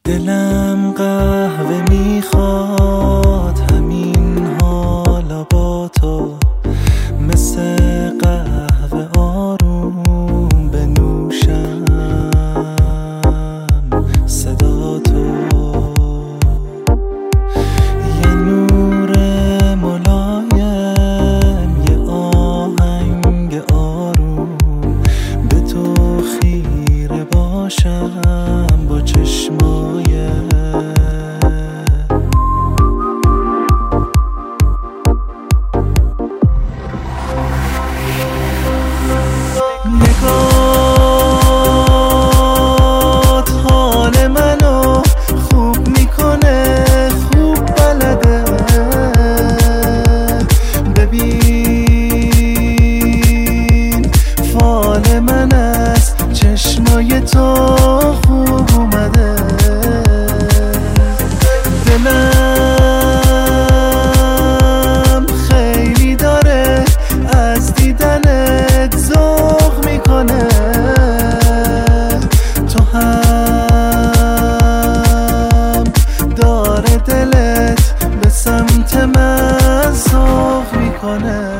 دلم قهوه میخواد، همین حالا با تو مثل قهوه آروم بنوشم صدا تو. یه نور ملایم، یه آهنگ آروم، به تو خیره باشم با چشمای نگات حال منو خوب میکنه، خوب بلده. ببین فال من از چشمای تو خوب اومده. دلم خیلی داره از دیدنت ذوق میکنه، تو هم داره دلت به سمت من ذوق میکنه.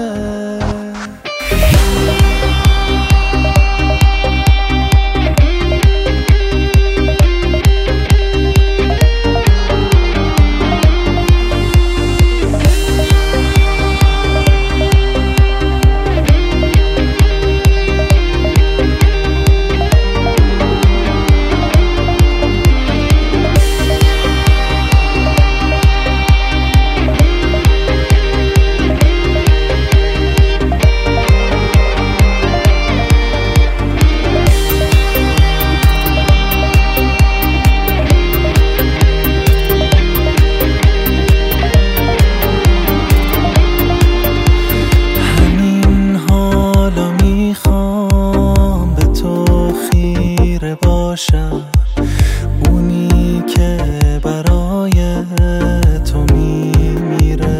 اونی که برای تو میمیره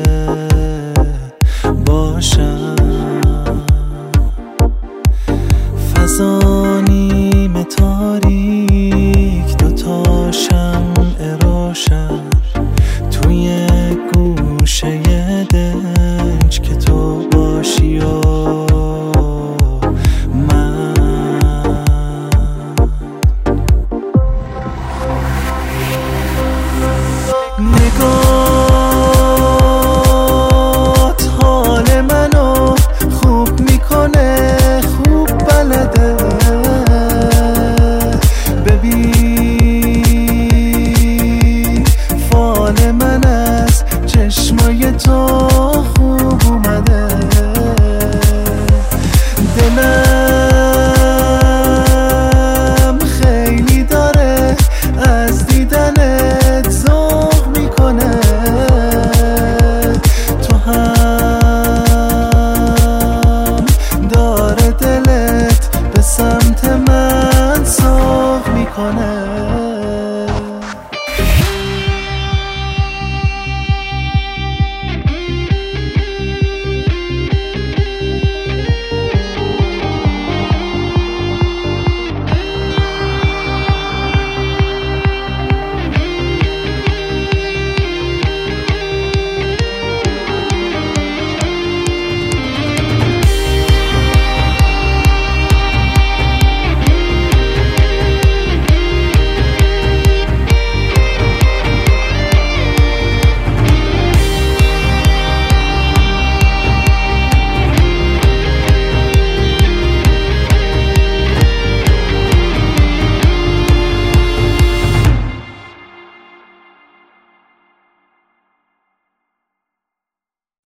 باشم. فضا نیمه تاریک، دوتا شمع روشن توی گوشه دنج که تو باشی و نگات حال منو خوب میکنه، خوب بلده. ببین فال من از چشمای تو خوب اومده. دلم خیلی داره از دیدنت ذوق میکنه، تو هم داره دلت به سمت من ذوق میکنه.